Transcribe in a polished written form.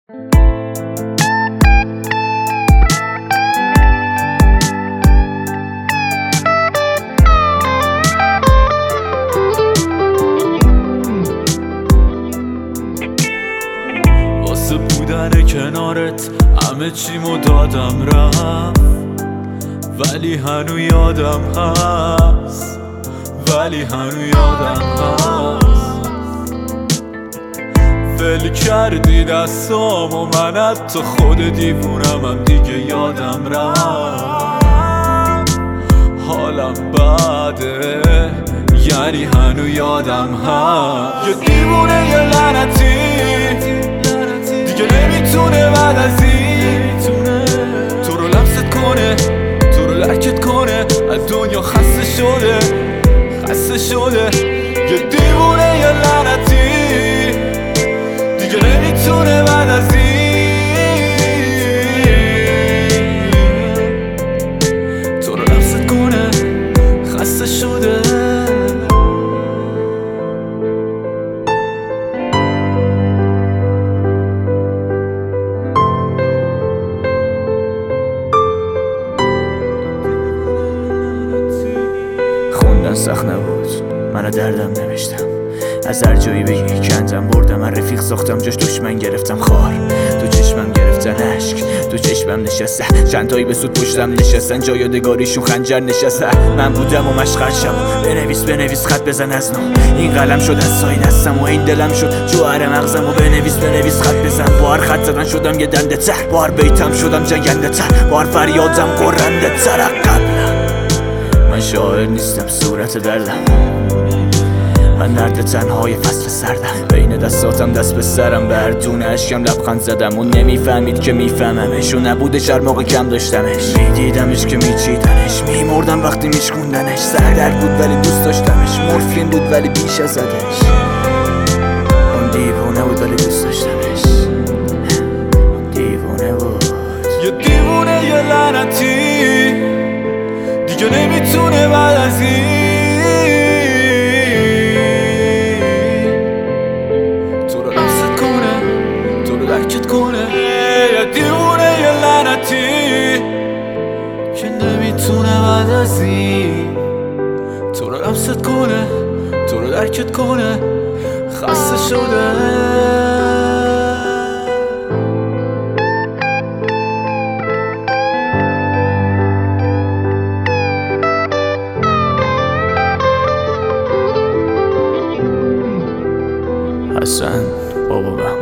واسه بودن کنارت همه چیمو دادم رفت، ولی هنو یادم هست، ولی هنو یادم هست. ول کردی دستام و من حتی خود دیوونم هم دیگه یادم رفت. حالم بده یعنی هنو یادم هست. یه دیوونه یه لعنتی دیگه نمیتونه بعد از این تو رو لمست کنه، تو رو لکت کنه. از دنیا خسته شده، خسته شده. یه دیوونه یه لعنتی دیگه نمیتونه بعد از این تو رو لمست کنه، خسته شده. خوندن سخت نبود، من دردم نوشتم. از هر جایی بگی کندم بردم. من رفیق ساختم جاش دشمن گرفتم خار. تو چشمم گرفتن عشق، تو چشمم نشسته. چندتایی به سود پشتم نشستن، جا یادگاریشون خنجر نشسته. من بودم و مشغل شم بنویس خط بزن از نو. این قلم شد از سای دستم و این دلم شد جوهر مغزم و بنویس خط بزن. با هر خط زدن شدم یه دنده تر، با هر بیتم شدم جنگنده تر، با هر فریادم قرنده تر. قبلا من شاعر نیستم، صورت دردم. من درد تنهای فصل سردم. بین دستاتم دست به سرم، به هر دونه اشکم لبخند زدم و نمیفهمید که میفهممش و نبودش هر موقع کم داشتمش. میدیدمش که میچیدنش، میمردم وقتی میشکوندنش. سردرد بود ولی دوست داشتمش، مورفین بود ولی بیش از ازش. اون دیوونه بود ولی دوست داشتمش، اون دیوونه بود. یه دیوونه یه لعنتی دیگه نمیتونه بعد از این تو رو لمست کنه، تو رو لکت کنه. یه دیوونه یه لعنتی که نمیتونه بعد از این تو رو لمست کنه، تو رو لکت کنه. خسته شده. حسن بابا